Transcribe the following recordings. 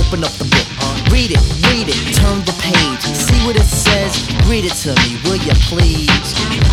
Open up the book, read it, turn the page, see what it says. Read it to me, will you please?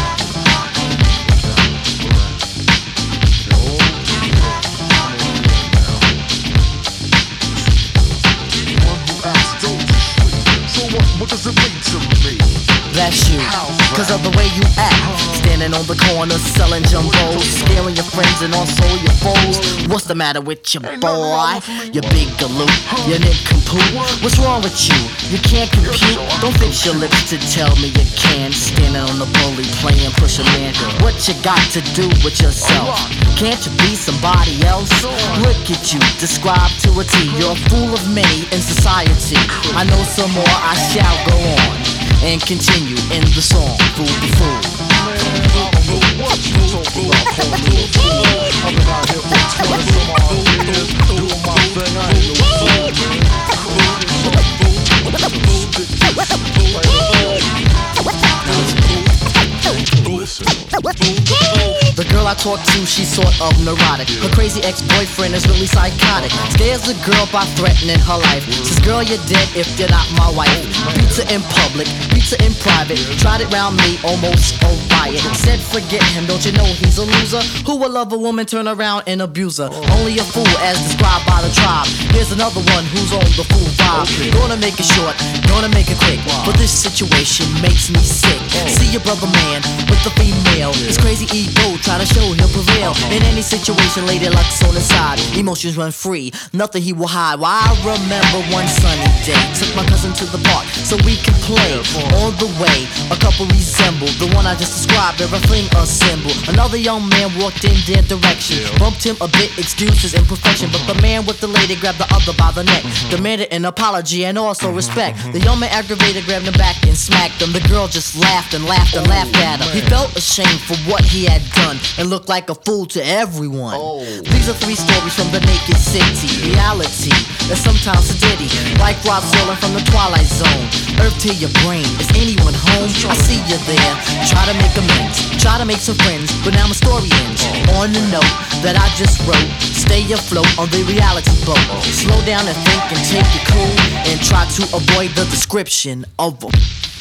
What does it mean to me? That's you, cause of the way you act. Standing on the corner selling jumbos, scaring your friends and also your foes. What's the matter with you, boy? You big galoot, you nincompoop. What's wrong with you? You can't compete. Don't fix your lips to tell me you can. Standing on the bully playing push a man. What you got to do with yourself? Can't you be somebody else? Look at you, described to a T. You're a fool of many in society. I know some more, I shall go on and continue in the song, Fool the Fool. What you talking about, I'm out here for 20 some odd years, doing my thing, I ain't no fool. The girl I talk to, she's sort of neurotic. Her crazy ex-boyfriend is really psychotic. Scares the girl by threatening her life. Says, girl, you're dead if you're not my wife. Beats her in public, beats her in private. Tried it round me, almost a riot. Said forget him, don't you know he's a loser? Who will love a woman, turn around and abuse her? Only a fool as described by the tribe. Here's another one who's on the fool vibe. Gonna make it short, gonna make it quick, but this situation makes me sick. See your brother man with the female. His crazy ego try to show he'll prevail. In any situation, lady luck's on his side. Emotions run free, nothing he will hide. Well, I remember one sunny day, took my cousin to the park so we could play. On the way, a couple resembled the one I just described, everything a symbol. Another young man walked in their direction, bumped him a bit, excused his imperfection, but the man with the lady grabbed the other by the neck, demanded an apology and also respect. The young man aggravated, grabbed him back and smacked him. The girl just laughed and laughed and laughed at him. He felt ashamed for what he had done and looked like a fool to everyone. These are 3 stories from the naked city. Reality is sometimes a ditty, like Rod Serling from the Twilight Zone. Earth to your brain, is anyone home? I see you there, try to make amends, try to make some friends, but now my story ends on the note that I just wrote. Stay afloat on the reality boat. Slow down and think and take it cool, and try to avoid the description of